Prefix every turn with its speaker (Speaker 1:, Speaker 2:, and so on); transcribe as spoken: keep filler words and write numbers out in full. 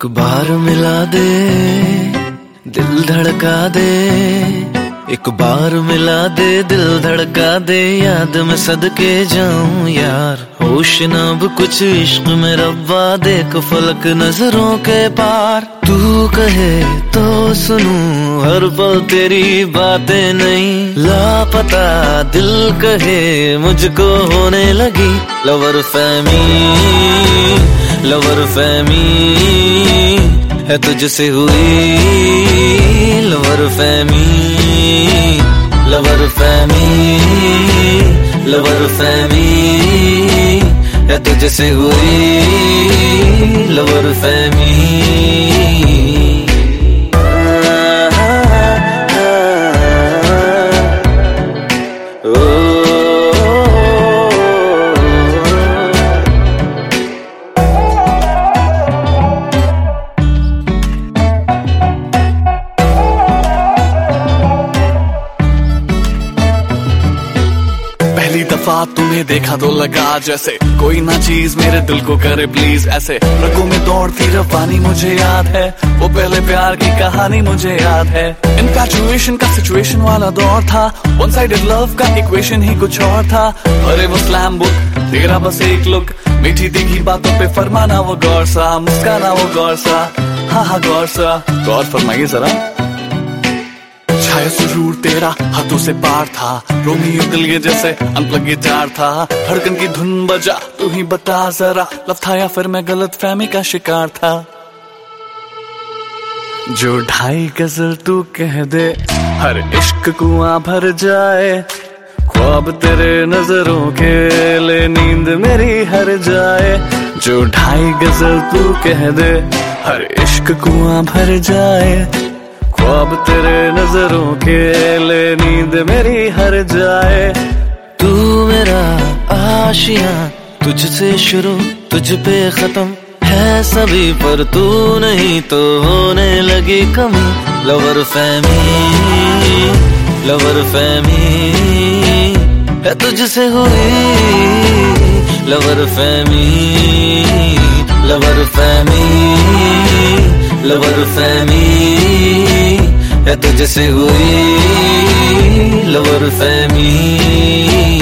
Speaker 1: एक बार मिला दे, दिल धड़का दे। एक बार मिला दे, दिल धड़का दे। याद में सदके जाऊं यार, होश न अब कुछ इश्क में रब्बा। देख फलक नजरों के पार, तू कहे तो सुनूं हर पल तेरी बातें। नहीं लापता दिल कहे मुझको होने लगी लवर फहमी, लवर फहमी है तुझसे हुई लवर फहमी, लवर फहमी, लवर फहमी है तुझसे हुई लवर फहमी।
Speaker 2: पहली दफा तुम्हें देखा तो लगा जैसे कोई ना चीज मेरे दिल को करे प्लीज ऐसे। रगों में दौड़ती रवानी मुझे याद है, वो पहले प्यार की कहानी मुझे याद है। इनफैचुएशन का सिचुएशन वाला दौर था, वन साइडेड लव का इक्वेशन ही कुछ और था। अरे वो स्लैम बुक तेरा बस एक लुक, मीठी तीखी बातों पे फरमाना वो गौर सा, मुस्काना वो गौर सा। हाँ हाँ गौर सा, गौर फरमाइए जरा। छाया सुरूर तेरा हाथों से पार था, रोमियो दिल ये जैसे अनप्लग गिटार था। धड़कन की धुन बजा तू ही बता जरा, लव था या फिर मैं गलत फहमी का शिकार था। जो ढाई गजल तू कह दे, हर इश्क कुआं भर जाए। ख्वाब तेरे नजरों के ले नींद मेरी हर जाए। जो ढाई गजल तू कह दे, हर इश्क कुआं भर जाए। ख्वाब तेरे नजरों के ले नींद मेरी हर जाए।
Speaker 1: तू मेरा आशियां, तुझसे शुरू तुझ पे खत्म है सभी, पर तू नहीं तो होने लगी कमी लवर फहमी, लवर फहमी है तुझसे हुई लवर फहमी, लवर फहमी, लवर फहमी है तुझसे हुई लवर फहमी।